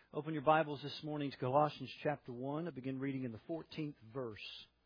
Open your Bibles this morning to Colossians chapter 1. I begin reading in the 14th verse.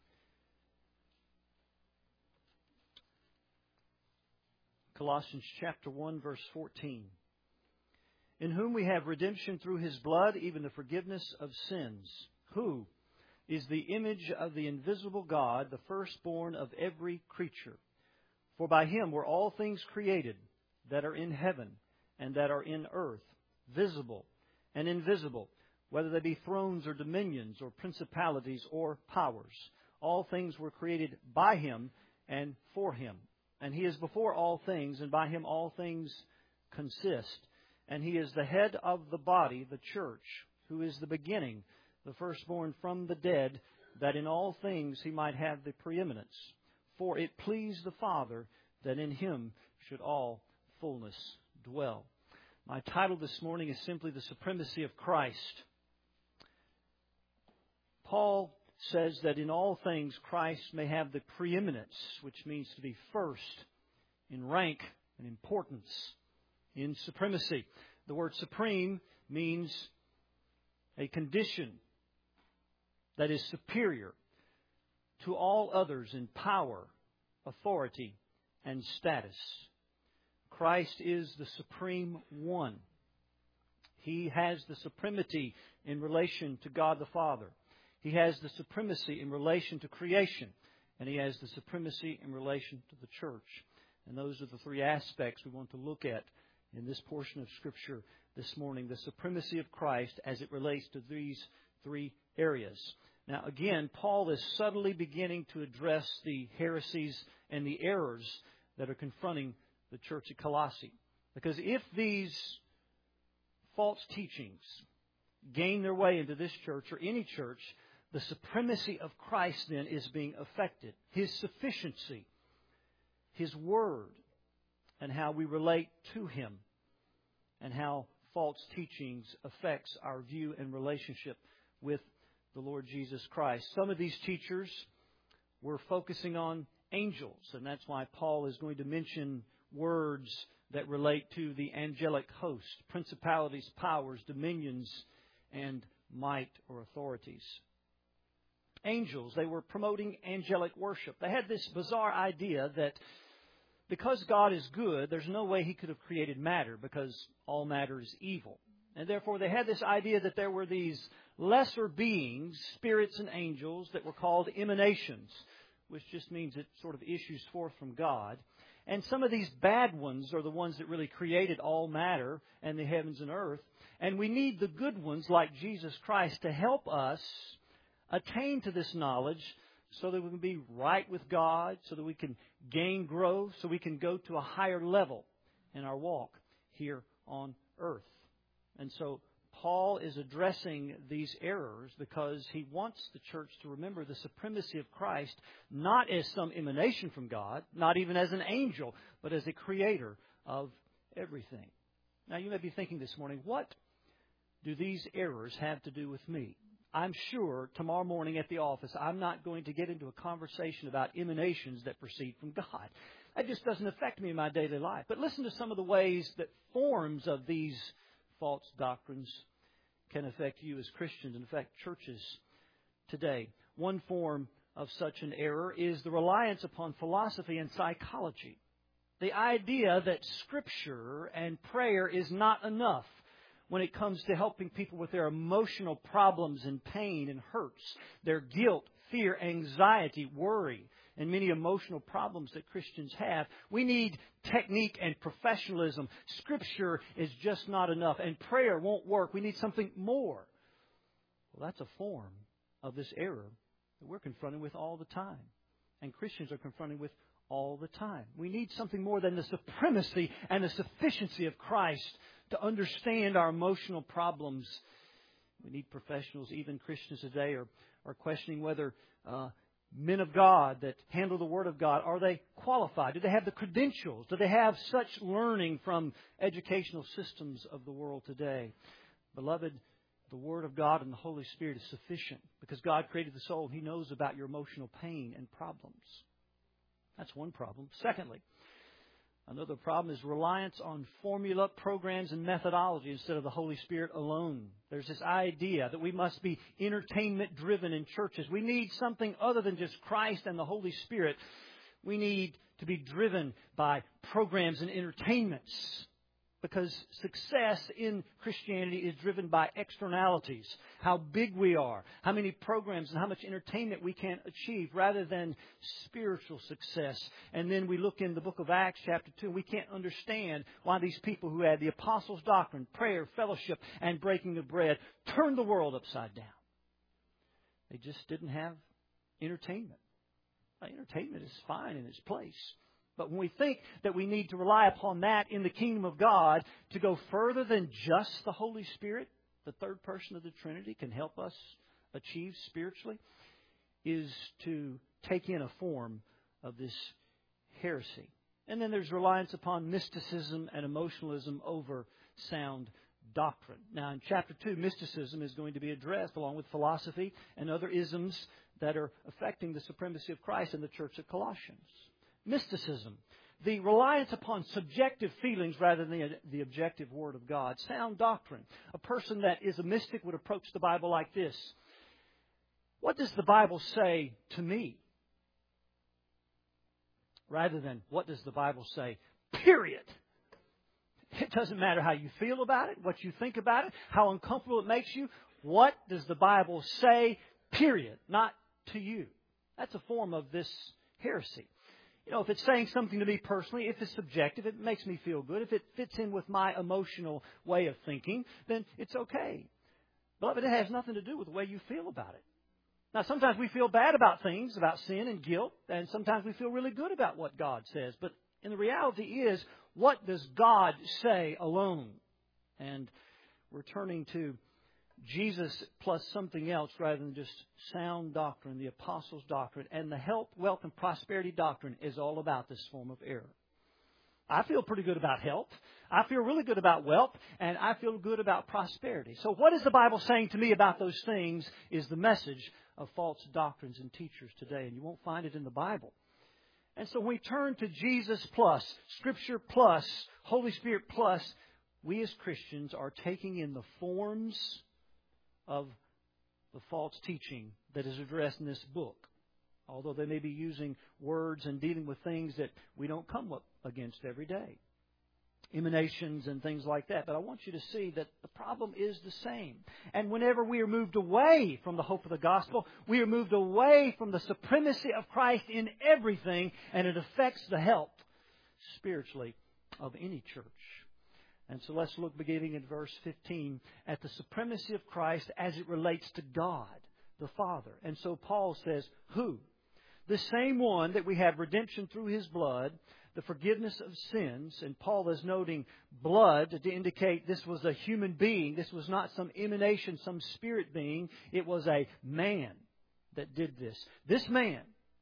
Colossians chapter 1, verse 14. In whom we have redemption through His blood, even the forgiveness of sins, who is the image of the invisible God, the firstborn of every creature. For by Him were all things created that are in heaven and that are in earth, visible and invisible, whether they be thrones or dominions or principalities or powers. All things were created by Him and for Him. And He is before all things, and by Him all things consist. And He is the head of the body, the church, who is the beginning, the firstborn from the dead, that in all things He might have the preeminence. For it pleased the Father that in Him should all fullness dwell. My title this morning is simply The Supremacy of Christ. Paul says that in all things Christ may have the preeminence, which means to be first in rank and importance, in supremacy. The word supreme means a condition that is superior to all others in power, authority, and status. Christ is the supreme one. He has the supremacy in relation to God the Father. He has the supremacy in relation to creation. And He has the supremacy in relation to the church. And those are the three aspects we want to look at in this portion of Scripture this morning. The supremacy of Christ as it relates to these three areas. Now, again, Paul is subtly beginning to address the heresies and the errors that are confronting the church at Colossae. Because if these false teachings gain their way into this church or any church, the supremacy of Christ then is being affected. His sufficiency, His Word, and how we relate to Him, and how false teachings affects our view and relationship with the Lord Jesus Christ. Some of these teachers were focusing on angels, and that's why Paul is going to mention words that relate to the angelic host, principalities, powers, dominions, and might or authorities. Angels, they were promoting angelic worship. They had this bizarre idea that because God is good, there's no way He could have created matter because all matter is evil. And therefore they had this idea that there were these lesser beings, spirits and angels, that were called emanations, which just means it sort of issues forth from God. And some of these bad ones are the ones that really created all matter and the heavens and earth. And we need the good ones like Jesus Christ to help us attain to this knowledge so that we can be right with God, so that we can gain growth, so we can go to a higher level in our walk here on earth. And so Paul is addressing these errors because he wants the church to remember the supremacy of Christ, not as some emanation from God, not even as an angel, but as a creator of everything. Now you may be thinking this morning, what do these errors have to do with me? I'm sure tomorrow morning at the office, I'm not going to get into a conversation about emanations that proceed from God. That just doesn't affect me in my daily life. But listen to some of the ways that forms of these false doctrines can affect you as Christians and affect churches today. One form of such an error is the reliance upon philosophy and psychology. The idea that Scripture and prayer is not enough when it comes to helping people with their emotional problems and pain and hurts, their guilt, fear, anxiety, worry, and many emotional problems that Christians have. We need technique and professionalism. Scripture is just not enough, and prayer won't work. We need something more. Well, that's a form of this error that we're confronted with all the time, and Christians are confronted with all the time. We need something more than the supremacy and the sufficiency of Christ to understand our emotional problems. We need professionals. Even Christians today are questioning whether men of God that handle the Word of God, are they qualified? Do they have the credentials? Do they have such learning from educational systems of the world today? Beloved, the Word of God and the Holy Spirit is sufficient because God created the soul. He knows about your emotional pain and problems. That's one problem. Secondly, Another problem is reliance on formula, programs, and methodology instead of the Holy Spirit alone. There's this idea that we must be entertainment-driven in churches. We need something other than just Christ and the Holy Spirit. We need to be driven by programs and entertainments, because success in Christianity is driven by externalities, how big we are, how many programs and how much entertainment we can achieve, rather than spiritual success. And then we look in the book of Acts chapter 2, and we can't understand why these people who had the apostles' doctrine, prayer, fellowship, and breaking of bread turned the world upside down. They just didn't have entertainment. Entertainment is fine in its place. But when we think that we need to rely upon that in the kingdom of God to go further than just the Holy Spirit, the third person of the Trinity can help us achieve spiritually, is to take in a form of this heresy. And then there's reliance upon mysticism and emotionalism over sound doctrine. Now, in chapter 2, mysticism is going to be addressed along with philosophy and other isms that are affecting the supremacy of Christ in the church at Colossians. Mysticism, the reliance upon subjective feelings rather than the objective Word of God. Sound doctrine. A person that is a mystic would approach the Bible like this. What does the Bible say to me? Rather than, what does the Bible say? Period. It doesn't matter how you feel about it, what you think about it, how uncomfortable it makes you. What does the Bible say? Period. Not to you. That's a form of this heresy. If it's saying something to me personally, if it's subjective, it makes me feel good. If it fits in with my emotional way of thinking, then it's okay. Beloved, it has nothing to do with the way you feel about it. Now, sometimes we feel bad about things, about sin and guilt, and sometimes we feel really good about what God says. But in the reality is, what does God say alone? And we're turning to Jesus plus something else rather than just sound doctrine, the apostles' doctrine. And the health, wealth, and prosperity doctrine is all about this form of error. I feel pretty good about health. I feel really good about wealth. And I feel good about prosperity. So what is the Bible saying to me about those things is the message of false doctrines and teachers today. And you won't find it in the Bible. And so when we turn to Jesus plus, Scripture plus, Holy Spirit plus, we as Christians are taking in the forms of the false teaching that is addressed in this book. Although they may be using words and dealing with things that we don't come up against every day. Emanations and things like that. But I want you to see that the problem is the same. And whenever we are moved away from the hope of the gospel, we are moved away from the supremacy of Christ in everything, and it affects the health spiritually of any church. And so let's look, beginning in verse 15, at the supremacy of Christ as it relates to God, the Father. And so Paul says, who? The same one that we have redemption through His blood, the forgiveness of sins. And Paul is noting blood to indicate this was a human being. This was not some emanation, some spirit being. It was a man that did this. This man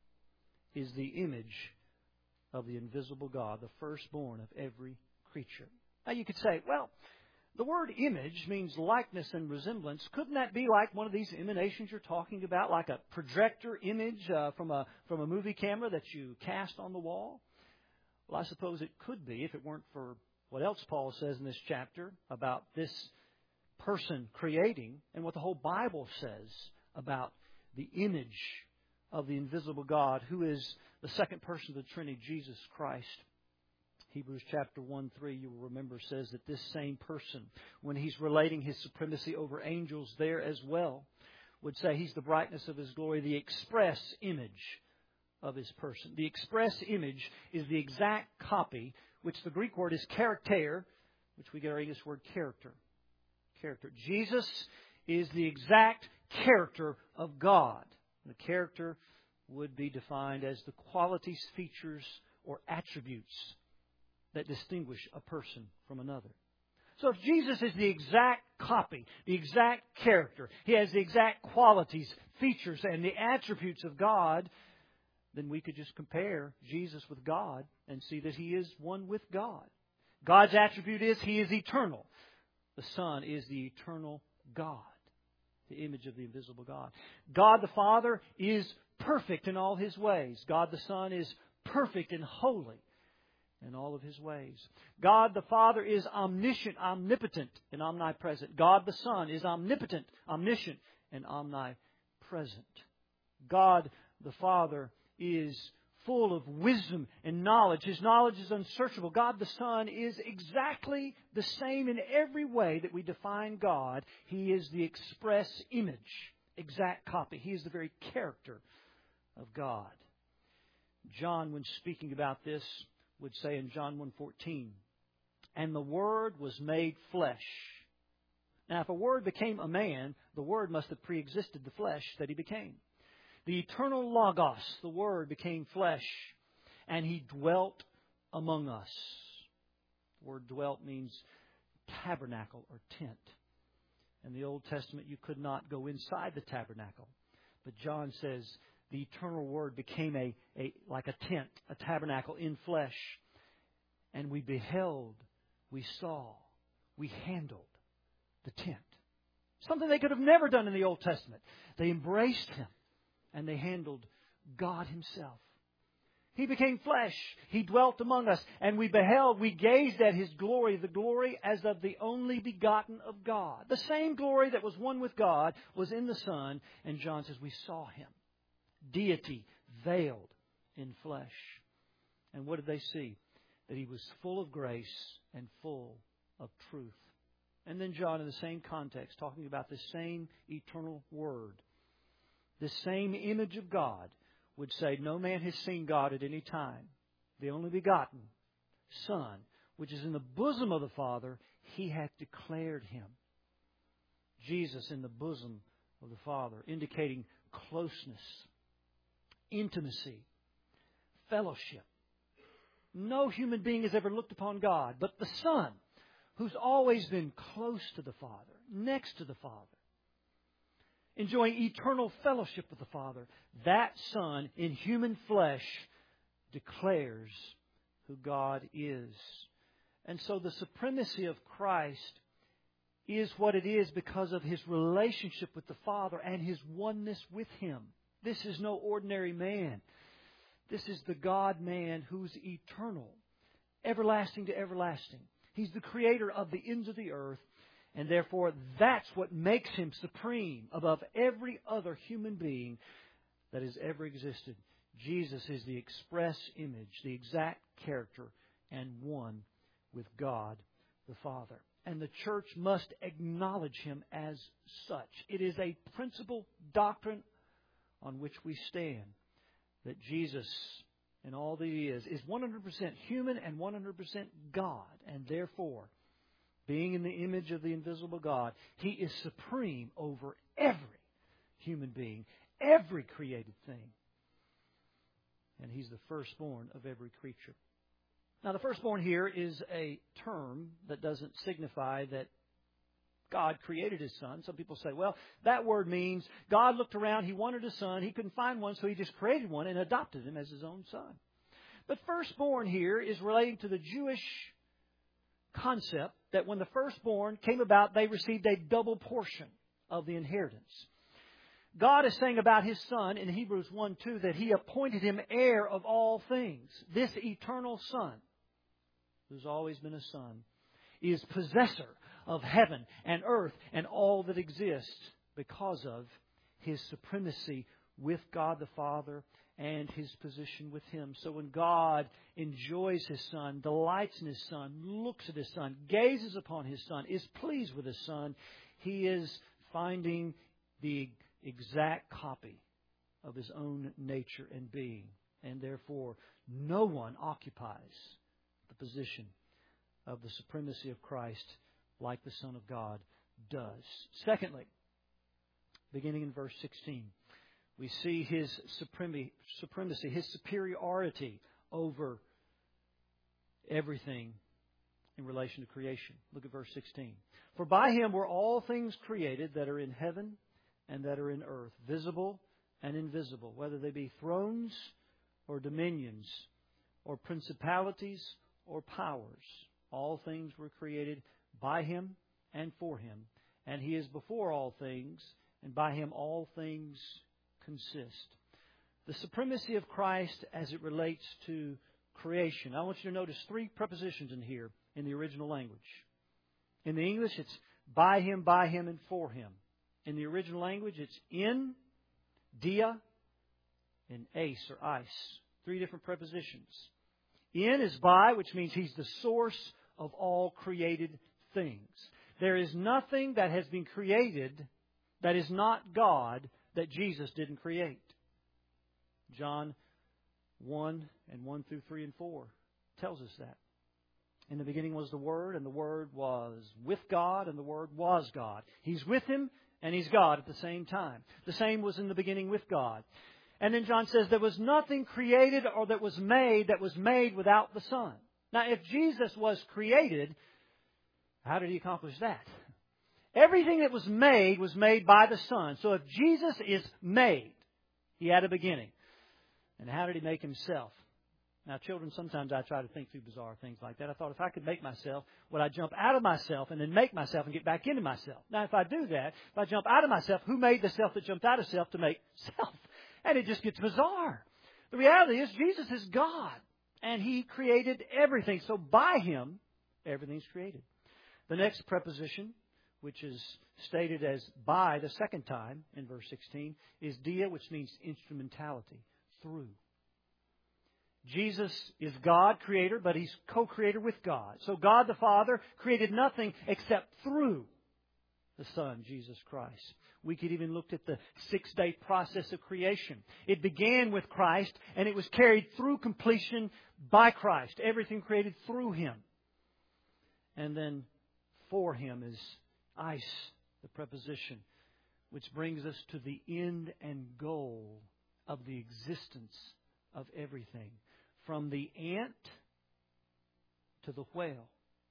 is the image of the invisible God, the firstborn of every creature. Now you could say, well, the word image means likeness and resemblance. Couldn't that be like one of these emanations you're talking about, like a projector image from a movie camera that you cast on the wall? Well, I suppose it could be if it weren't for what else Paul says in this chapter about this person creating and what the whole Bible says about the image of the invisible God, who is the second person of the Trinity, Jesus Christ. Hebrews chapter 1:3, you will remember, says that this same person, when he's relating His supremacy over angels there as well, would say He's the brightness of His glory, the express image of His person. The express image is the exact copy, which the Greek word is character, which we get our English word character. Character. Jesus is the exact character of God. The character would be defined as the qualities, features, or attributes that distinguish a person from another. So if Jesus is the exact copy, the exact character, He has the exact qualities, features, and the attributes of God, then we could just compare Jesus with God and see that He is one with God. God's attribute is He is eternal. The Son is the eternal God, the image of the invisible God. God the Father is perfect in all His ways. God the Son is perfect and holy. in all of His ways. God the Father is omniscient, omnipotent, and omnipresent. God the Son is omnipotent, omniscient, and omnipresent. God the Father is full of wisdom and knowledge. His knowledge is unsearchable. God the Son is exactly the same in every way that we define God. He is the express image, exact copy. He is the very character of God. John, when speaking about this, would say in John 1:14, "And the Word was made flesh." Now, if a Word became a man, the Word must have preexisted the flesh that He became. The eternal Logos, the Word, became flesh, and He dwelt among us. The word dwelt means tabernacle or tent. In the Old Testament, you could not go inside the tabernacle. But John says the eternal Word became like a tent, a tabernacle in flesh. And we beheld, we saw, we handled the tent. Something they could have never done in the Old Testament. They embraced Him. And they handled God Himself. He became flesh. He dwelt among us. And we beheld, we gazed at His glory, the glory as of the only begotten of God. The same glory that was one with God was in the Son. And John says we saw Him. Deity veiled in flesh. And what did they see? That He was full of grace and full of truth. And then John, in the same context, talking about the same eternal Word, this same image of God, would say, "No man has seen God at any time. The only begotten Son, which is in the bosom of the Father, He hath declared Him." Jesus in the bosom of the Father, indicating closeness, intimacy, fellowship. No human being has ever looked upon God, but the Son, who's always been close to the Father, next to the Father, enjoying eternal fellowship with the Father. That Son in human flesh declares who God is. And so the supremacy of Christ is what it is because of His relationship with the Father and His oneness with Him. This is no ordinary man. This is the God-man who's eternal, everlasting to everlasting. He's the creator of the ends of the earth. And therefore, that's what makes Him supreme above every other human being that has ever existed. Jesus is the express image, the exact character, and one with God the Father. And the church must acknowledge Him as such. It is a principal doctrine on which we stand, that Jesus, in all that He is 100% human and 100% God. And therefore, being in the image of the invisible God, He is supreme over every human being, every created thing. And He's the firstborn of every creature. Now, the firstborn here is a term that doesn't signify that God created His Son. Some people say, well, that word means God looked around, He wanted a son, He couldn't find one, so He just created one and adopted him as His own son. But firstborn here is relating to the Jewish concept that when the firstborn came about, they received a double portion of the inheritance. God is saying about His Son in Hebrews 1:2 that He appointed Him heir of all things. This eternal Son, who's always been a Son, is possessor of heaven and earth and all that exists because of His supremacy with God the Father and His position with Him. So when God enjoys His Son, delights in His Son, looks at His Son, gazes upon His Son, is pleased with His Son, He is finding the exact copy of His own nature and being. And therefore, no one occupies the position of the supremacy of Christ like the Son of God does. Secondly, beginning in verse 16, we see His supremacy, His superiority over everything in relation to creation. Look at verse 16. For by Him were all things created that are in heaven and that are in earth, visible and invisible, whether they be thrones or dominions or principalities or powers. All things were created by Him and for Him. And He is before all things, and by Him all things consist. The supremacy of Christ as it relates to creation. I want you to notice three prepositions in here in the original language. In the English, it's by Him, and for Him. In the original language, it's in, dia, and eis or ice. Three different prepositions. In is by, which means He's the source of all created things. There is nothing that has been created that is not God that Jesus didn't create. John 1 and 1 through 3 and 4 tells us that. In the beginning was the Word, and the Word was with God, and the Word was God. He's with Him, and He's God at the same time. The same was in the beginning with God. And then John says there was nothing created or that was made without the Son. Now, if Jesus was created, how did He accomplish that? Everything that was made by the Son. So if Jesus is made, He had a beginning. And how did He make Himself? Now, children, sometimes I try to think through bizarre things like that. I thought if I could make myself, would I jump out of myself and then make myself and get back into myself? Now, if I do that, if I jump out of myself, who made the self that jumped out of self to make self? And it just gets bizarre. The reality is Jesus is God, and He created everything. So by Him, everything's created. The next preposition, which is stated as by the second time in verse 16, is dia, which means instrumentality, through. Jesus is God, creator, but He's co-creator with God. So God the Father created nothing except through the Son, Jesus Christ. We could even look at the 6-day process of creation. It began with Christ, and it was carried through completion by Christ. Everything created through Him. And then for Him is eis, the preposition, which brings us to the end and goal of the existence of everything. From the ant to the whale.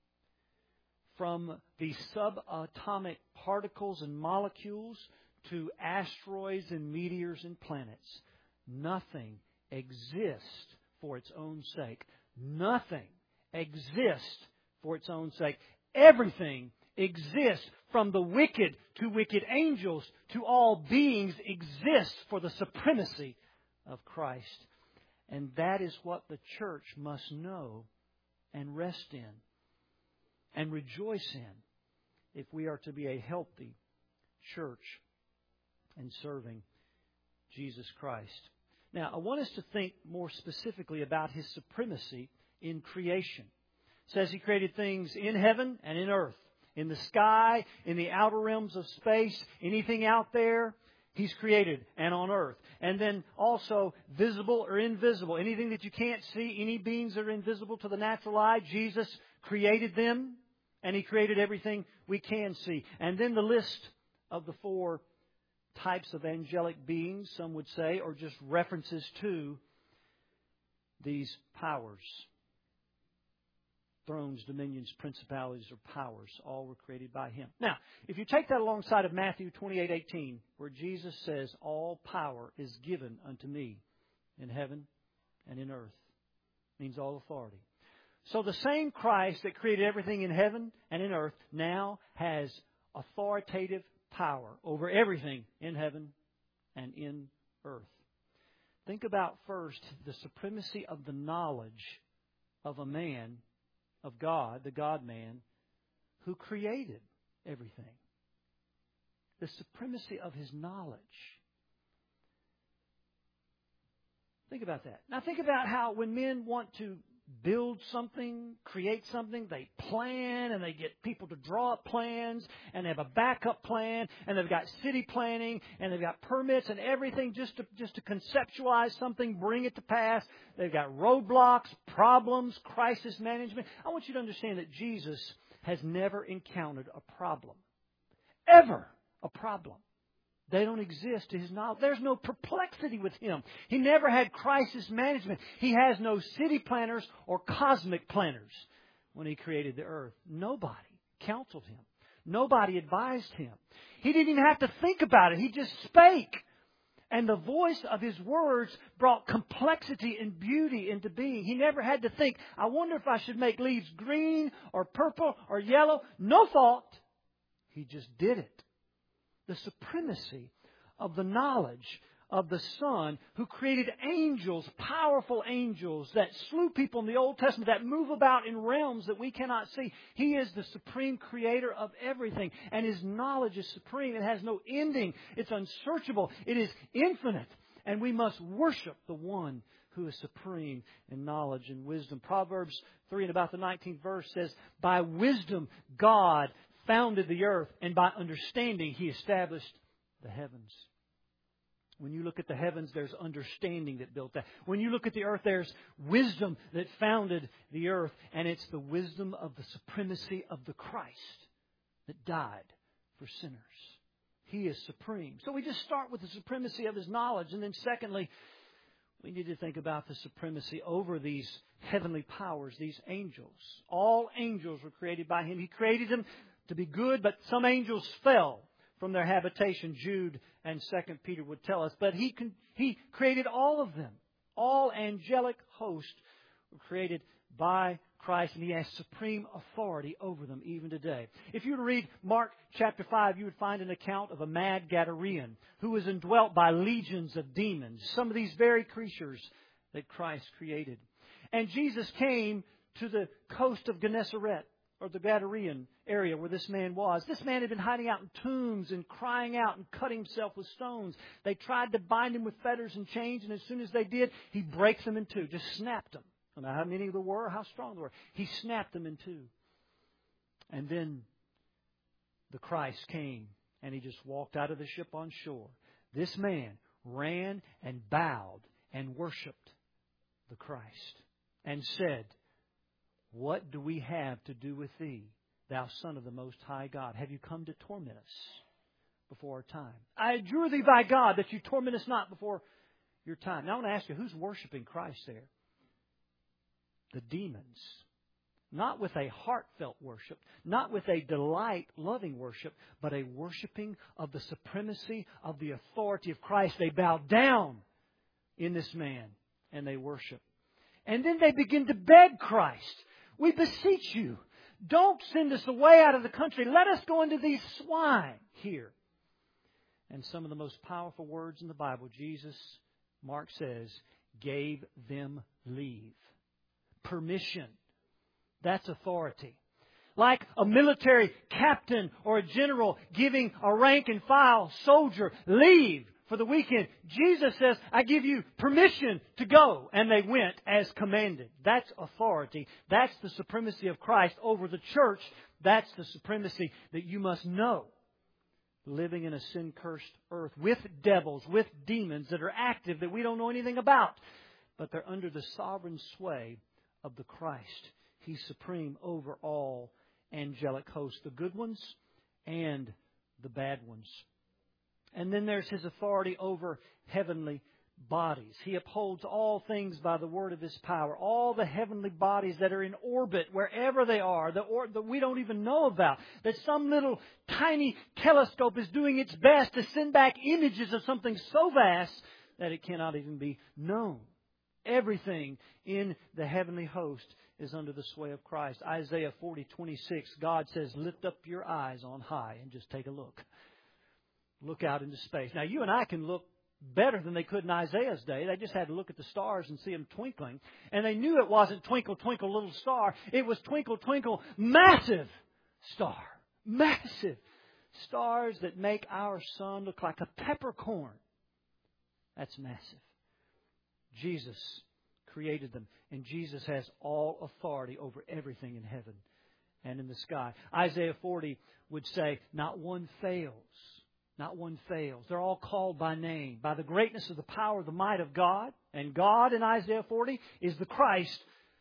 From the subatomic particles and molecules to asteroids and meteors and planets. Nothing exists for its own sake. Nothing exists for its own sake. Everything exists, from the wicked to wicked angels to all beings, exists for the supremacy of Christ. And that is what the church must know and rest in and rejoice in if we are to be a healthy church and serving Jesus Christ. Now, I want us to think more specifically about His supremacy in creation. It says He created things in heaven and in earth, in the sky, in the outer realms of space, anything out there. He's created, and on earth. And then also visible or invisible. Anything that you can't see, any beings that are invisible to the natural eye, Jesus created them, and He created everything we can see. And then the list of the 4 types of angelic beings, some would say, or just references to these powers. Thrones, dominions, principalities, or powers, all were created by Him. Now, if you take that alongside of Matthew 28:18, where Jesus says, all power is given unto me in heaven and in earth, means all authority. So the same Christ that created everything in heaven and in earth now has authoritative power over everything in heaven and in earth. Think about first the supremacy of the knowledge of a man, of God, the God-man, who created everything. The supremacy of His knowledge. Think about that. Now think about how when men want to build something, create something, they plan and they get people to draw up plans and they have a backup plan and they've got city planning and they've got permits and everything just to conceptualize something, bring it to pass. They've got roadblocks, problems, crisis management. I want you to understand that Jesus has never encountered a problem. Ever a problem. They don't exist to His knowledge. There's no perplexity with Him. He never had crisis management. He has no city planners or cosmic planners when He created the earth. Nobody counseled Him. Nobody advised Him. He didn't even have to think about it. He just spake. And the voice of His words brought complexity and beauty into being. He never had to think, I wonder if I should make leaves green or purple or yellow. No thought. He just did it. The supremacy of the knowledge of the Son who created angels, powerful angels that slew people in the Old Testament, that move about in realms that we cannot see. He is the supreme creator of everything, and His knowledge is supreme. It has no ending. It's unsearchable. It is infinite, and we must worship the one who is supreme in knowledge and wisdom. Proverbs 3 and about the 19th verse says, by wisdom God founded the earth, and by understanding He established the heavens. When you look at the heavens, there's understanding that built that. When you look at the earth, there's wisdom that founded the earth. And it's the wisdom of the supremacy of the Christ that died for sinners. He is supreme. So we just start with the supremacy of His knowledge. And then secondly, we need to think about the supremacy over these heavenly powers, these angels. All angels were created by Him. He created them to be good, but some angels fell from their habitation. Jude and 2 Peter would tell us. But He created all of them. All angelic hosts were created by Christ, and He has supreme authority over them even today. If you were to read Mark chapter 5, you would find an account of a mad Gadarean who was indwelt by legions of demons, some of these very creatures that Christ created. And Jesus came to the coast of Gennesaret, or the Gadarean area where this man was. This man had been hiding out in tombs and crying out and cutting himself with stones. They tried to bind him with fetters and chains, and as soon as they did, He breaks them in two, just snapped them. I don't know how many there were, how strong they were. He snapped them in two. And then the Christ came, and He just walked out of the ship on shore. This man ran and bowed and worshipped the Christ and said, what do we have to do with Thee, Thou Son of the Most High God? Have You come to torment us before our time? I adjure Thee by God that You torment us not before Your time. Now I want to ask you, who's worshiping Christ there? The demons. Not with a heartfelt worship, not with a delight-loving worship, but a worshiping of the supremacy of the authority of Christ. They bow down in this man and they worship. And then they begin to beg Christ. We beseech You, don't send us away out of the country. Let us go into these swine here. And some of the most powerful words in the Bible, Jesus, Mark says, gave them leave. Permission. That's authority. Like a military captain or a general giving a rank and file soldier leave for the weekend. Jesus says, I give you permission to go. And they went as commanded. That's authority. That's the supremacy of Christ over the church. That's the supremacy that you must know. Living in a sin-cursed earth with devils, with demons that are active that we don't know anything about. But they're under the sovereign sway of the Christ. He's supreme over all angelic hosts, the good ones and the bad ones. And then there's His authority over heavenly bodies. He upholds all things by the word of His power. All the heavenly bodies that are in orbit, wherever they are, that we don't even know about. That some little tiny telescope is doing its best to send back images of something so vast that it cannot even be known. Everything in the heavenly host is under the sway of Christ. Isaiah 40:26, God says, lift up your eyes on high and just take a look. Look out into space. Now, you and I can look better than they could in Isaiah's day. They just had to look at the stars and see them twinkling. And they knew it wasn't twinkle, twinkle, little star. It was twinkle, twinkle, massive star. Massive stars that make our sun look like a peppercorn. That's massive. Jesus created them. And Jesus has all authority over everything in heaven and in the sky. Isaiah 40 would say, not one fails. Not one fails. They're all called by name, by the greatness of the power, the might of God. And God in Isaiah 40 is the Christ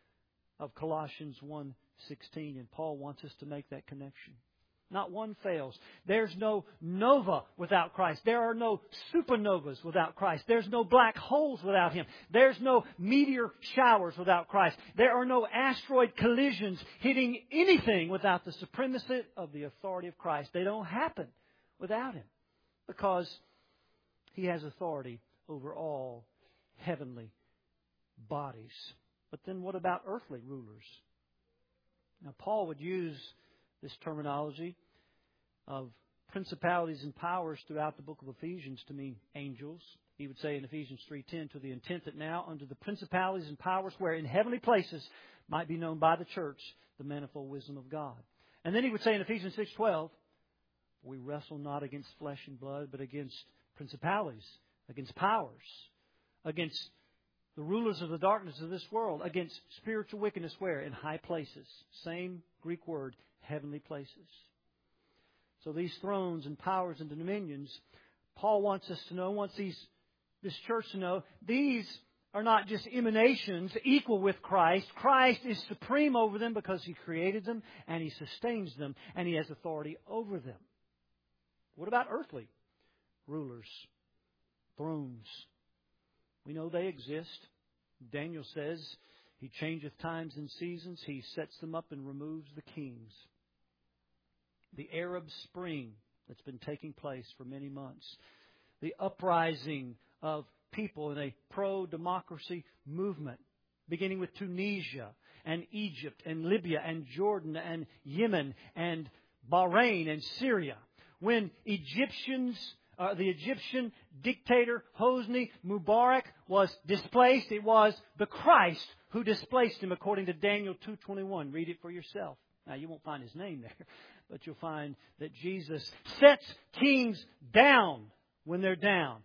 of Colossians 1:16. And Paul wants us to make that connection. Not one fails. There's no nova without Christ. There are no supernovas without Christ. There's no black holes without Him. There's no meteor showers without Christ. There are no asteroid collisions hitting anything without the supremacy of the authority of Christ. They don't happen without Him because He has authority over all heavenly bodies. But then what about earthly rulers? Now, Paul would use this terminology of principalities and powers throughout the book of Ephesians to mean angels. He would say in Ephesians 3:10, to the intent that now under the principalities and powers where in heavenly places might be known by the church the manifold wisdom of God. And then he would say in Ephesians 6:12, we wrestle not against flesh and blood, but against principalities, against powers, against the rulers of the darkness of this world, against spiritual wickedness where? In high places. Same Greek word, heavenly places. So these thrones and powers and dominions, Paul wants us to know, wants this church to know, these are not just emanations equal with Christ. Christ is supreme over them because He created them and He sustains them and He has authority over them. What about earthly rulers, thrones? We know they exist. Daniel says He changeth times and seasons. He sets them up and removes the kings. The Arab Spring that's been taking place for many months. The uprising of people in a pro-democracy movement, beginning with Tunisia and Egypt and Libya and Jordan and Yemen and Bahrain and Syria. When the Egyptian dictator Hosni Mubarak was displaced, it was the Christ who displaced him according to Daniel 2:21. Read it for yourself. Now, you won't find his name there, but you'll find that Jesus sets kings down when they're down.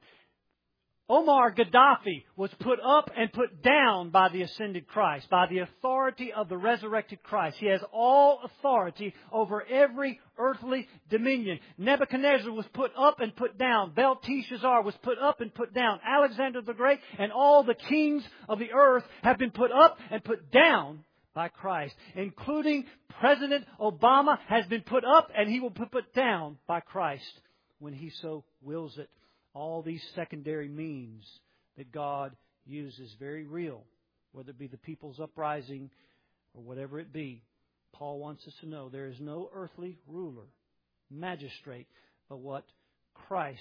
Omar Gaddafi was put up and put down by the ascended Christ, by the authority of the resurrected Christ. He has all authority over every earthly dominion. Nebuchadnezzar was put up and put down. Belteshazzar was put up and put down. Alexander the Great and all the kings of the earth have been put up and put down by Christ, including President Obama has been put up and he will be put down by Christ when He so wills it. All these secondary means that God uses, very real, whether it be the people's uprising or whatever it be. Paul wants us to know there is no earthly ruler, magistrate, but what Christ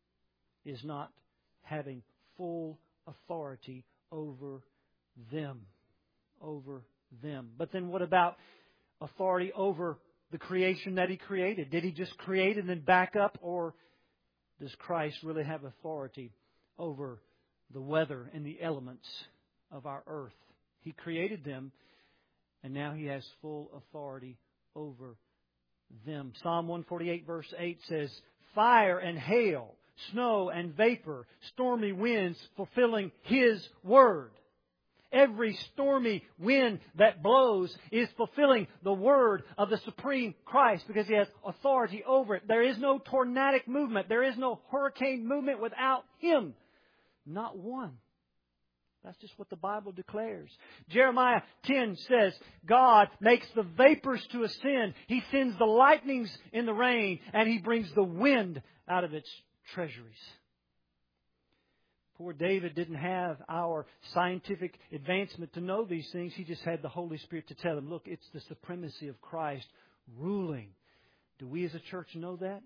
is not having full authority over them. Over them. But then what about authority over the creation that He created? Did He just create and then back up, or does Christ really have authority over the weather and the elements of our earth? He created them, and now He has full authority over them. Psalm 148 verse 8 says, fire and hail, snow and vapor, stormy winds fulfilling His word. Every stormy wind that blows is fulfilling the word of the supreme Christ because He has authority over it. There is no tornadic movement. There is no hurricane movement without Him. Not one. That's just what the Bible declares. Jeremiah 10 says, God makes the vapors to ascend. He sends the lightnings in the rain, and He brings the wind out of its treasuries. Poor David didn't have our scientific advancement to know these things. He just had the Holy Spirit to tell him, look, it's the supremacy of Christ ruling. Do we as a church know that?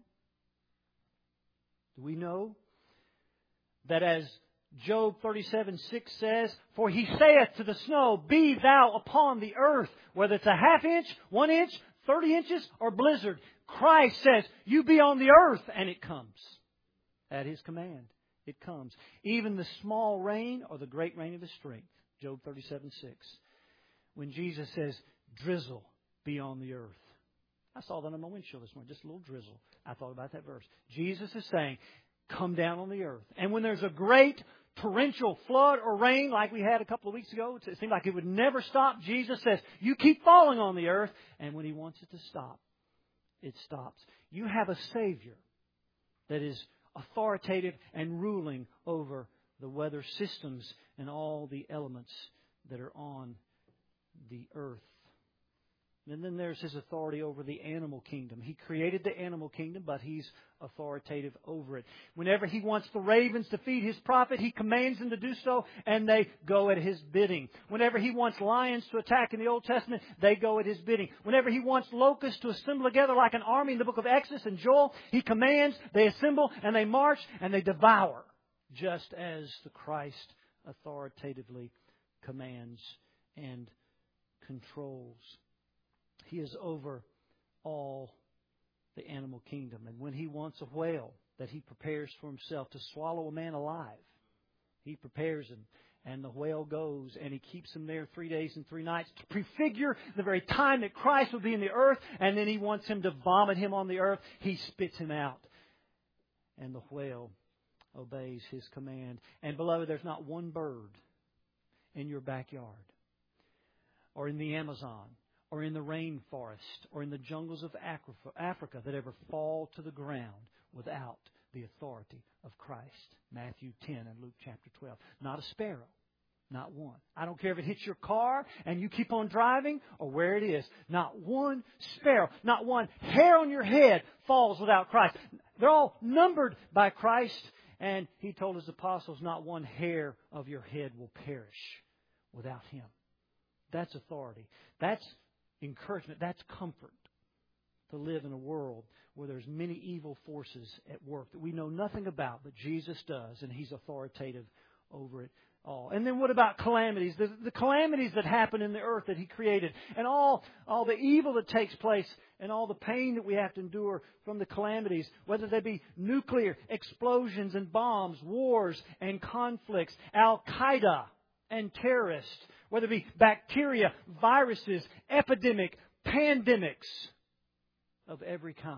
Do we know that as Job 37:6 says, for He saith to the snow, be thou upon the earth, whether it's a half inch, 1 inch, 30 inches, or blizzard. Christ says, you be on the earth, and it comes at His command. It comes. Even the small rain or the great rain of His strength. Job 37:6. When Jesus says, drizzle be on the earth. I saw that on my windshield this morning, just a little drizzle. I thought about that verse. Jesus is saying, come down on the earth. And when there's a great torrential flood or rain like we had a couple of weeks ago, it seemed like it would never stop. Jesus says, you keep falling on the earth. And when He wants it to stop, it stops. You have a Savior that is authoritative and ruling over the weather systems and all the elements that are on the earth. And then there's His authority over the animal kingdom. He created the animal kingdom, but He's authoritative over it. Whenever He wants the ravens to feed His prophet, He commands them to do so, and they go at His bidding. Whenever He wants lions to attack in the Old Testament, they go at His bidding. Whenever He wants locusts to assemble together like an army in the book of Exodus and Joel, He commands, they assemble, and they march, and they devour, just as the Christ authoritatively commands and controls. He is over all the animal kingdom. And when He wants a whale that He prepares for Himself to swallow a man alive, He prepares him. And the whale goes and He keeps him there 3 days and 3 nights to prefigure the very time that Christ will be in the earth. And then He wants him to vomit him on the earth. He spits him out. And the whale obeys His command. And beloved, there's not one bird in your backyard or in the Amazon or in the rainforest or in the jungles of Africa that ever fall to the ground without the authority of Christ. Matthew 10 and Luke chapter 12. Not a sparrow. Not one. I don't care if it hits your car and you keep on driving or where it is. Not one sparrow, not one hair on your head falls without Christ. They're all numbered by Christ. And He told His apostles, not one hair of your head will perish without Him. That's authority. That's encouragement. That's comfort to live in a world where there's many evil forces at work that we know nothing about, but Jesus does, and He's authoritative over it all. And then what about calamities? The calamities that happen in the earth that He created, and all the evil that takes place, and all the pain that we have to endure from the calamities, whether they be nuclear explosions and bombs, wars and conflicts, Al-Qaeda and terrorists, whether it be bacteria, viruses, pandemics of every kind.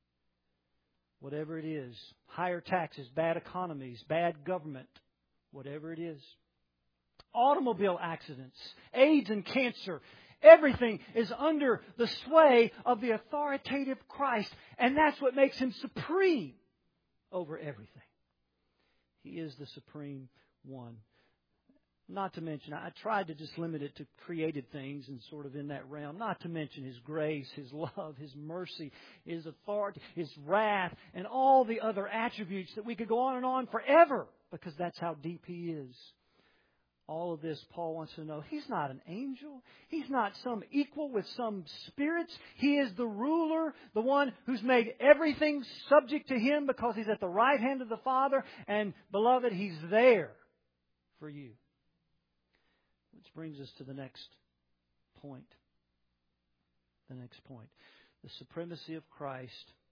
Whatever it is, higher taxes, bad economies, bad government, whatever it is. Automobile accidents, AIDS and cancer, everything is under the sway of the authoritative Christ. And that's what makes Him supreme over everything. He is the supreme one. Not to mention, I tried to just limit it to created things and sort of in that realm. Not to mention His grace, His love, His mercy, His authority, His wrath, and all the other attributes that we could go on and on forever, because that's how deep He is. All of this, Paul wants to know, He's not an angel. He's not some equal with some spirits. He is the ruler, the one who's made everything subject to Him because He's at the right hand of the Father. And beloved, He's there for you. Which brings us to the next point. The next point. The supremacy of Christ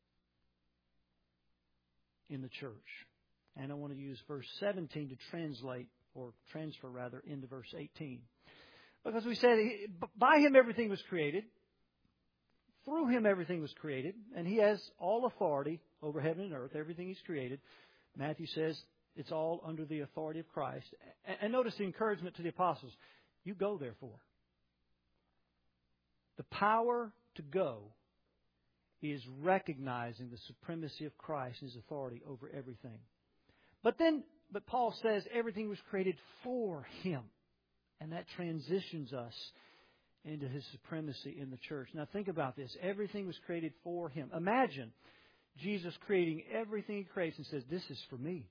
in the church. And I want to use verse 17 to transfer into verse 18. Because we said, by Him everything was created. Through Him everything was created. And He has all authority over heaven and earth. Everything He's created. Matthew says it's all under the authority of Christ. And notice the encouragement to the apostles. You go, therefore. The power to go is recognizing the supremacy of Christ and His authority over everything. But Paul says everything was created for Him. And that transitions us into His supremacy in the church. Now think about this. Everything was created for Him. Imagine Jesus creating everything He creates and says, this is for me.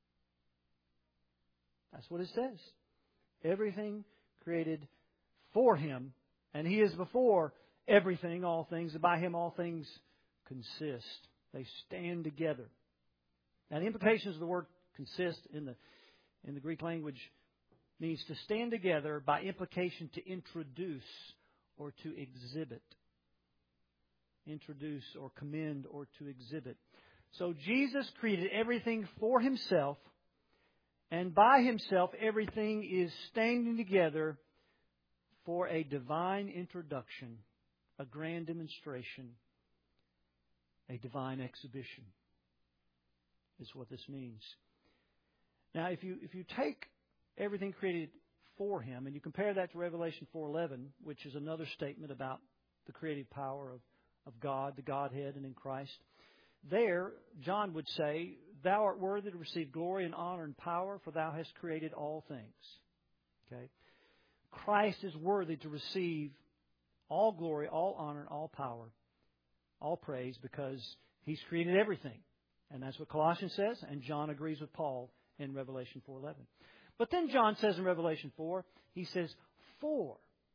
That's what it says. Everything created for Him, and He is before everything, all things, and by Him all things consist. They stand together. Now the implications of the word consist in the Greek language means to stand together, by implication to introduce or to exhibit. Introduce or commend or to exhibit. So Jesus created everything for Himself, and by Himself everything is standing together for a divine introduction, a grand demonstration, a divine exhibition is what this means. Now, if you take everything created for Him and you compare that to Revelation 4:11, which is another statement about the creative power of God, the Godhead, and in Christ, there John would say, Thou art worthy to receive glory and honor and power, for Thou hast created all things. Okay? Christ is worthy to receive all glory, all honor, all power, all praise, because He's created everything. And that's what Colossians says, and John agrees with Paul in Revelation 4:11. But then John says in Revelation 4, he says, For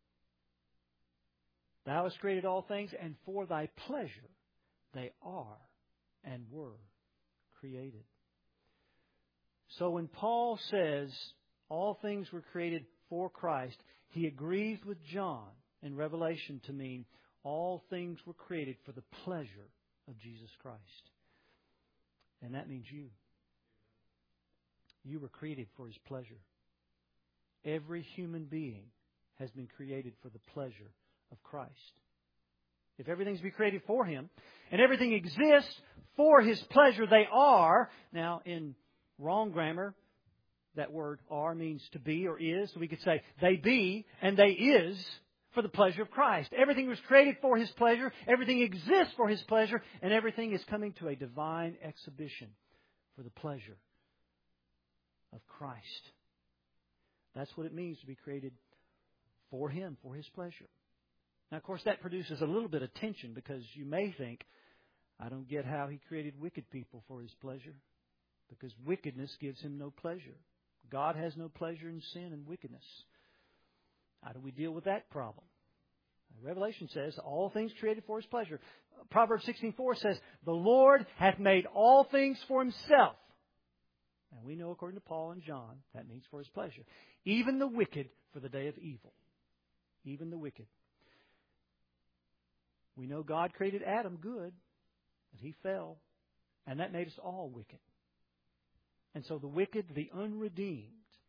Thou hast created all things, and for Thy pleasure they are and were created. So when Paul says all things were created for Christ, he agrees with John in Revelation to mean all things were created for the pleasure of Jesus Christ. And that means you. You were created for His pleasure. Every human being has been created for the pleasure of Christ. If everything's been created for Him, and everything exists for His pleasure, they are. Now, in wrong grammar, that word "are" means to be or is. So we could say, they be and they is for the pleasure of Christ. Everything was created for His pleasure. Everything exists for His pleasure. And everything is coming to a divine exhibition for the pleasure of Christ. That's what it means to be created for Him, for His pleasure. Now, of course, that produces a little bit of tension because you may think, I don't get how He created wicked people for His pleasure, because wickedness gives Him no pleasure. God has no pleasure in sin and wickedness. How do we deal with that problem? Revelation says all things created for His pleasure. Proverbs 16:4 says, the Lord hath made all things for Himself. And we know, according to Paul and John, that means for His pleasure. Even the wicked for the day of evil. Even the wicked. We know God created Adam good, but he fell, and that made us all wicked. And so the wicked, the unredeemed,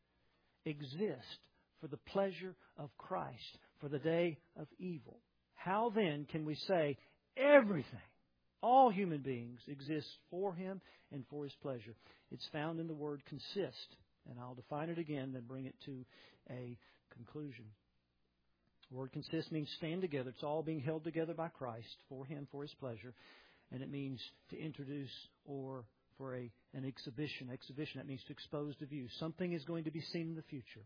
exist for the pleasure of Christ, for the day of evil. How then can we say everything, all human beings, exists for Him and for His pleasure? It's found in the word consist, and I'll define it again, then bring it to a conclusion. The word consist means stand together. It's all being held together by Christ, for Him, for His pleasure. And it means to introduce or for an exhibition. Exhibition, that means to expose to view. Something is going to be seen in the future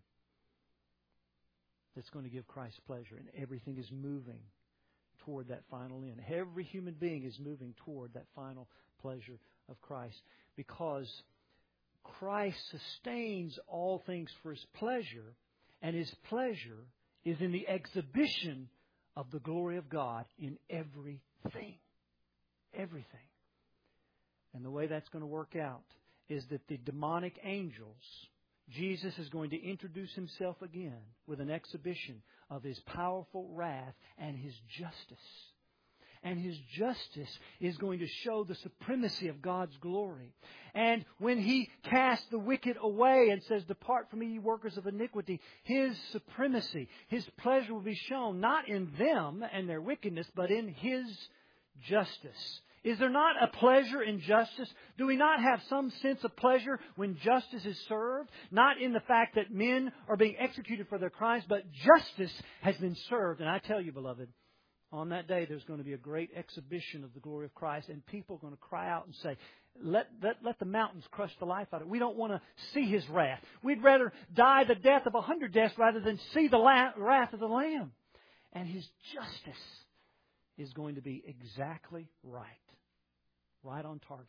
that's going to give Christ pleasure. And everything is moving toward that final end. Every human being is moving toward that final pleasure of Christ. Because Christ sustains all things for His pleasure, and His pleasure is in the exhibition of the glory of God in everything. Everything. And the way that's going to work out is that the demonic angels, Jesus is going to introduce Himself again with an exhibition of His powerful wrath and His justice. And His justice is going to show the supremacy of God's glory. And when He casts the wicked away and says, depart from me, ye workers of iniquity, His supremacy, His pleasure will be shown not in them and their wickedness, but in His justice. Is there not a pleasure in justice? Do we not have some sense of pleasure when justice is served? Not in the fact that men are being executed for their crimes, but justice has been served. And I tell you, beloved, on that day there's going to be a great exhibition of the glory of Christ, and people are going to cry out and say, let the mountains crush the life out of it. We don't want to see His wrath. We'd rather die the death of 100 deaths rather than see the wrath of the Lamb. And His justice is going to be exactly right. Right on target.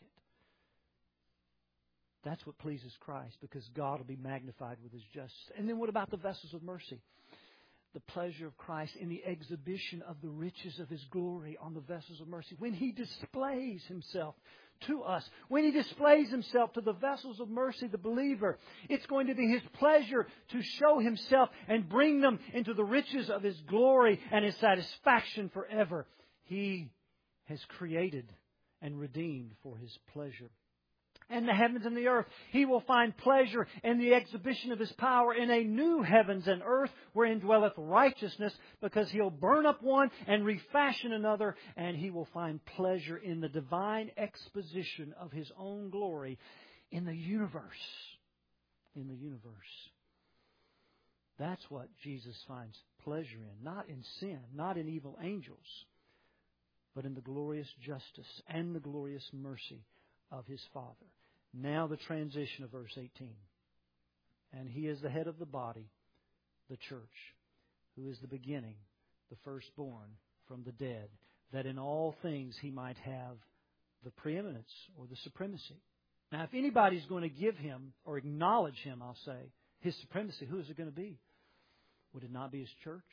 That's what pleases Christ, because God will be magnified with His justice. And then what about the vessels of mercy? The pleasure of Christ in the exhibition of the riches of His glory on the vessels of mercy. When He displays Himself to us, when He displays Himself to the vessels of mercy, the believer, it's going to be His pleasure to show Himself and bring them into the riches of His glory and His satisfaction forever. He has created and redeemed for His pleasure. And the heavens and the earth, He will find pleasure in the exhibition of His power in a new heavens and earth wherein dwelleth righteousness, because He'll burn up one and refashion another, and He will find pleasure in the divine exposition of His own glory in the universe. In the universe. That's what Jesus finds pleasure in. Not in sin, not in evil angels, but in the glorious justice and the glorious mercy of His Father. Now the transition of verse 18. And He is the head of the body, the church, who is the beginning, the firstborn from the dead, that in all things He might have the preeminence or the supremacy. Now, if anybody's going to give Him or acknowledge Him, I'll say, His supremacy, who is it going to be? Would it not be His church?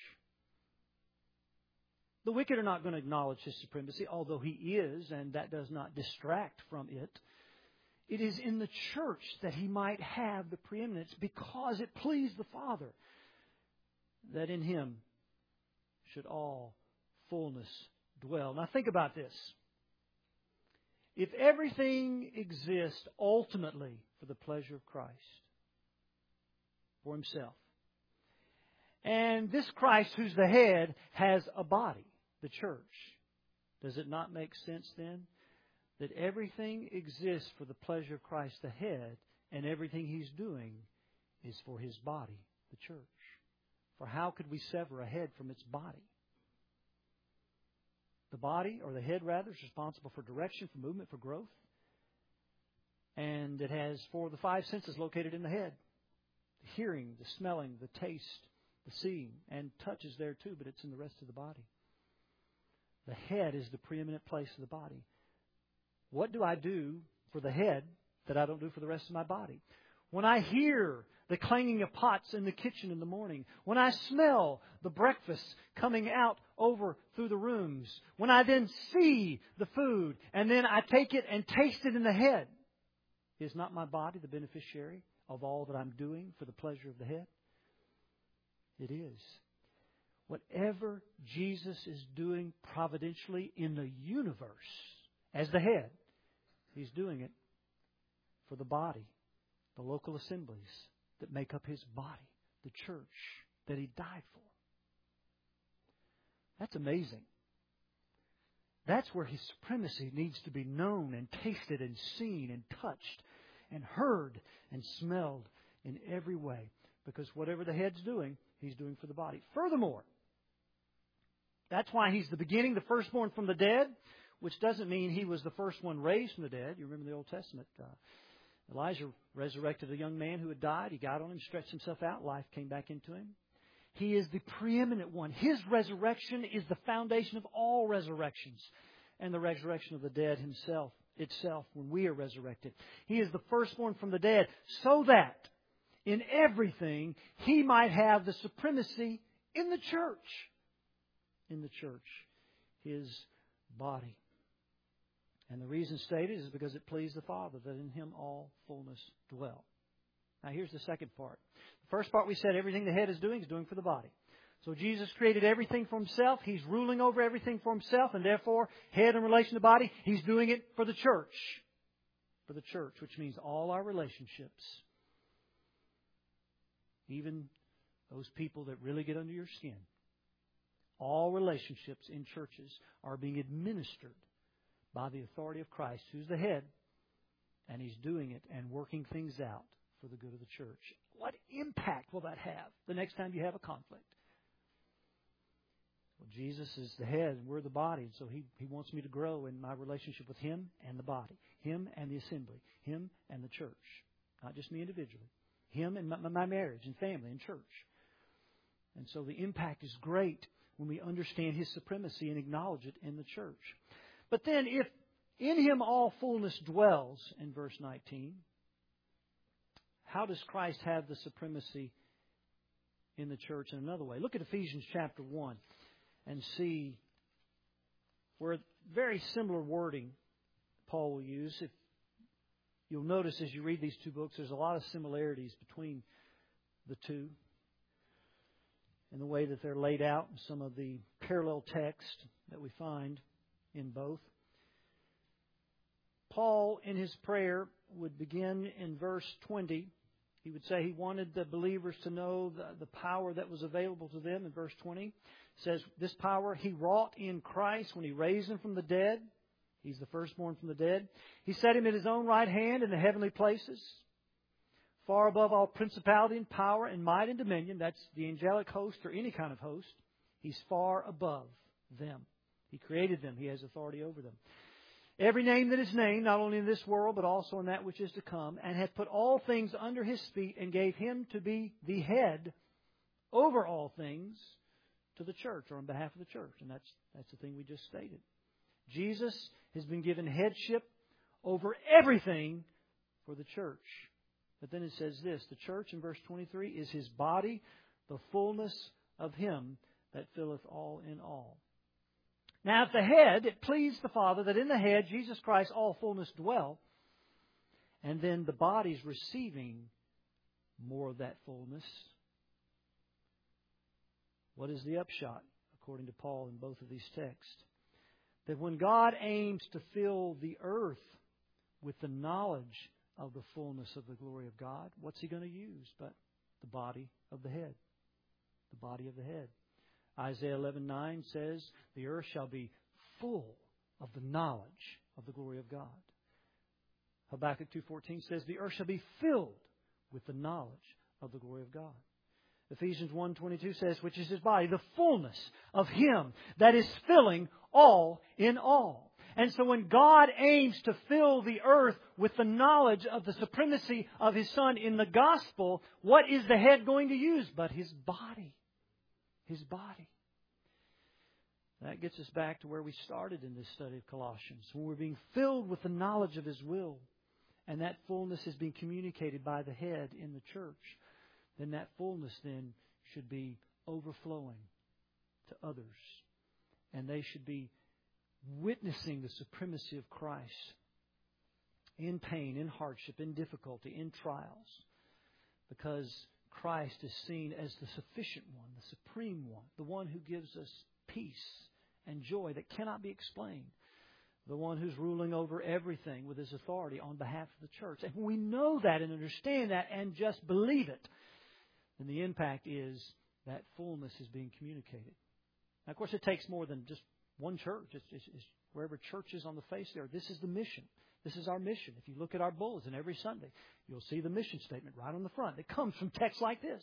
The wicked are not going to acknowledge His supremacy, although He is, and that does not distract from it. It is in the church that He might have the preeminence, because it pleased the Father that in Him should all fullness dwell. Now think about this. if everything exists ultimately for the pleasure of Christ, for Himself, and this Christ, who's the head, has a body, the church, does it not make sense then that everything exists for the pleasure of Christ, the head, and everything He's doing is for His body, the church? For how could we sever a head from its body? The body, or the head rather, is responsible for direction, for movement, for growth. And it has 4 of the 5 senses located in the head. The hearing, the smelling, the taste, the seeing, and touch is there too, but it's in the rest of the body. The head is the preeminent place of the body. What do I do for the head that I don't do for the rest of my body? When I hear the clanging of pots in the kitchen in the morning, when I smell the breakfast coming out over through the rooms, when I then see the food and then I take it and taste it in the head, is not my body the beneficiary of all that I'm doing for the pleasure of the head? It is. Whatever Jesus is doing providentially in the universe as the head, He's doing it for the body, the local assemblies that make up His body, the church that He died for. That's amazing. That's where His supremacy needs to be known and tasted and seen and touched and heard and smelled in every way. Because whatever the head's doing, He's doing for the body. Furthermore, that's why He's the beginning, the firstborn from the dead, which doesn't mean He was the first one raised from the dead. You remember the Old Testament. Elijah resurrected a young man who had died. He got on him, stretched himself out. Life came back into him. He is the preeminent one. His resurrection is the foundation of all resurrections and the resurrection of the dead itself when we are resurrected. He is the firstborn from the dead so that in everything He might have the supremacy in the church. In the church, His body. And the reason stated is because it pleased the Father that in Him all fullness dwell. Now here's the second part. The first part we said everything the head is doing for the body. So Jesus created everything for Himself. He's ruling over everything for Himself. And therefore, head in relation to body, He's doing it for the church. For the church, which means all our relationships. Even those people that really get under your skin. All relationships in churches are being administered by the authority of Christ, who's the head, and He's doing it and working things out for the good of the church. What impact will that have the next time you have a conflict? Well, Jesus is the head and we're the body, and so He wants me to grow in my relationship with Him and the body, Him and the assembly, Him and the church. Not just me individually. Him and my marriage and family and church. And so the impact is great when we understand His supremacy and acknowledge it in the church. But then if in Him all fullness dwells, in verse 19, how does Christ have the supremacy in the church in another way? Look at Ephesians chapter 1 and see where very similar wording Paul will use. If you'll notice as you read these two books, there's a lot of similarities between the two in the way that they're laid out and some of the parallel text that we find in both. Paul, in his prayer, would begin in verse 20. He would say he wanted the believers to know the power that was available to them. In verse 20, it says, this power He wrought in Christ when He raised Him from the dead. He's the firstborn from the dead. He set Him at His own right hand in the heavenly places, far above all principality and power and might and dominion. That's the angelic host or any kind of host. He's far above them. He created them. He has authority over them. Every name that is named, not only in this world, but also in that which is to come, and hath put all things under His feet, and gave Him to be the head over all things to the church, or on behalf of the church. And that's the thing we just stated. Jesus has been given headship over everything for the church. But then it says this, the church in verse 23 is His body, the fullness of Him that filleth all in all. Now, if the head, it pleased the Father that in the head, Jesus Christ, all fullness dwell, and then the body's receiving more of that fullness, what is the upshot, according to Paul in both of these texts? that when God aims to fill the earth with the knowledge of the fullness of the glory of God, what's He going to use but the body of the head? The body of the head. Isaiah 11:9 says, the earth shall be full of the knowledge of the glory of God. Habakkuk 2:14 says, the earth shall be filled with the knowledge of the glory of God. Ephesians 1:22 says, which is His body, the fullness of Him that is filling all in all. And so when God aims to fill the earth with the knowledge of the supremacy of His Son in the gospel, what is the head going to use but His body? His body. That gets us back to where we started in this study of Colossians. When we're being filled with the knowledge of His will, and that fullness is being communicated by the head in the church, then that fullness then should be overflowing to others. And they should be witnessing the supremacy of Christ in pain, in hardship, in difficulty, in trials. Because Christ is seen as the sufficient one, the supreme one, the one who gives us peace and joy that cannot be explained. The one who's ruling over everything with His authority on behalf of the church. And when we know that and understand that and just believe it, then the impact is that fullness is being communicated. Now, of course, it takes more than just one church. It's wherever church is on the face there. This is the mission. This is our mission. If you look at our bulletin every Sunday, you'll see the mission statement right on the front. It comes from texts like this.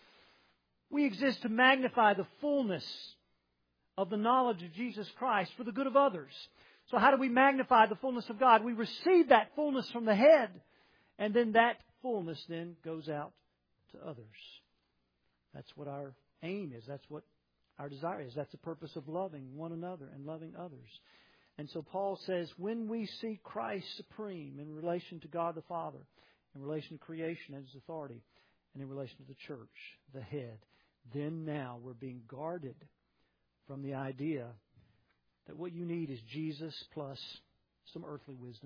We exist to magnify the fullness of the knowledge of Jesus Christ for the good of others. So how do we magnify the fullness of God? We receive that fullness from the head, and then that fullness then goes out to others. That's what our aim is. That's what our desire is. That's the purpose of loving one another and loving others. And so Paul says, when we see Christ supreme in relation to God the Father, in relation to creation and His authority, and in relation to the church, the head, then now we're being guarded from the idea that what you need is Jesus plus some earthly wisdom.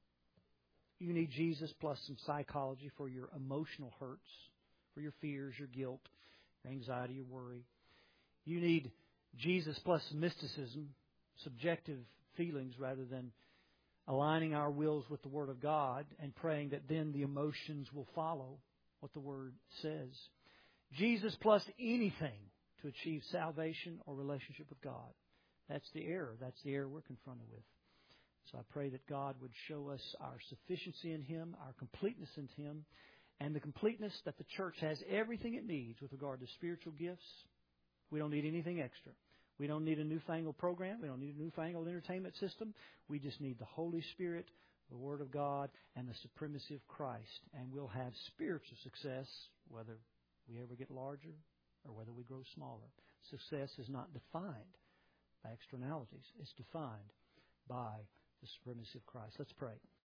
You need Jesus plus some psychology for your emotional hurts, for your fears, your guilt, your anxiety, your worry. You need Jesus plus mysticism, subjective feelings, rather than aligning our wills with the Word of God and praying that then the emotions will follow what the Word says. Jesus plus anything to achieve salvation or relationship with God. That's the error. That's the error we're confronted with. So I pray that God would show us our sufficiency in Him, our completeness in Him, and the completeness that the church has everything it needs with regard to spiritual gifts. We don't need anything extra. We don't need a newfangled program. We don't need a newfangled entertainment system. We just need the Holy Spirit, the Word of God, and the supremacy of Christ. And we'll have spiritual success, whether we ever get larger or whether we grow smaller. Success is not defined by externalities. It's defined by the supremacy of Christ. Let's pray.